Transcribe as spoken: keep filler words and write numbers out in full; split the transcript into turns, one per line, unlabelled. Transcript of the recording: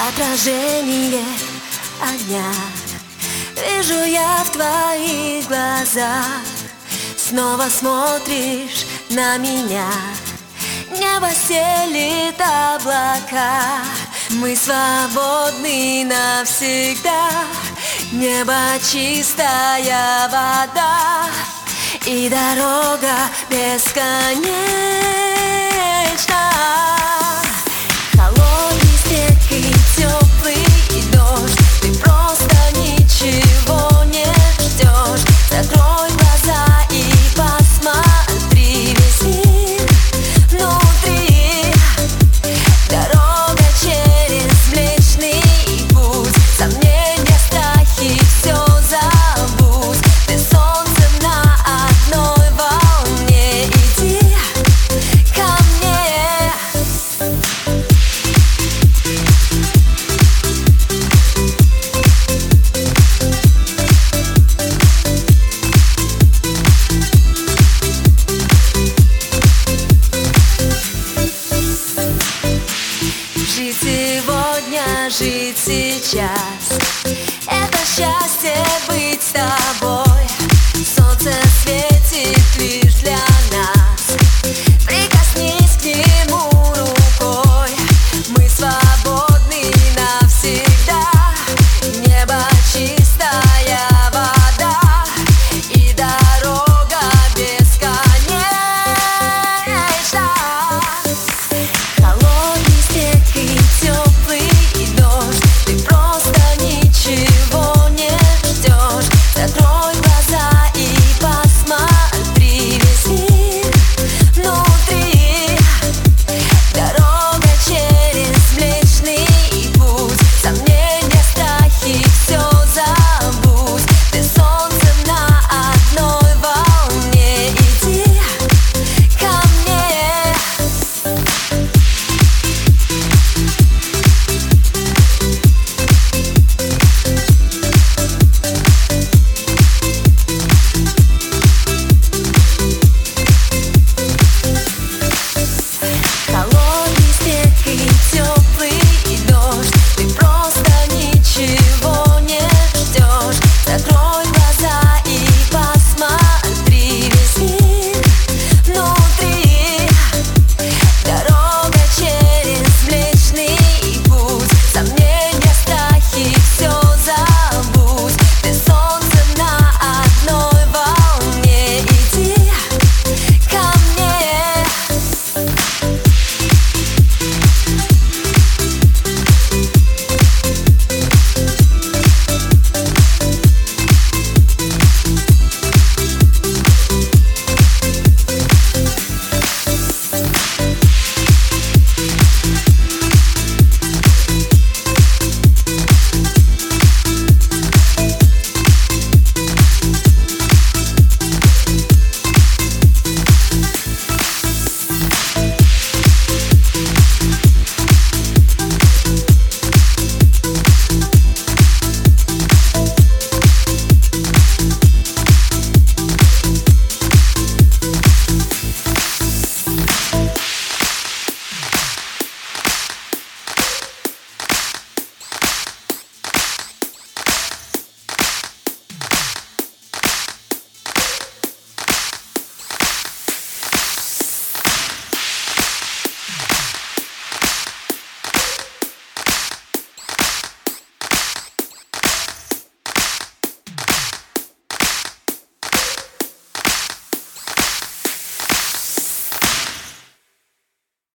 отражение огня. Вижу я в твоих глазах, снова смотришь на меня. Небо стелит облака, мы свободны навсегда. Небо чистая вода, и дорога бесконечна. Холодный снег и теплый дождь, ты просто ничего не ждешь. Закрой глаза и посмотри, весь мир внутри. Дорога через Млечный Путь, сомнения, страхи, все забудь. Ты солнцем на одной волне, иди ко мне. Жить сегодня, жить сейчас — это счастье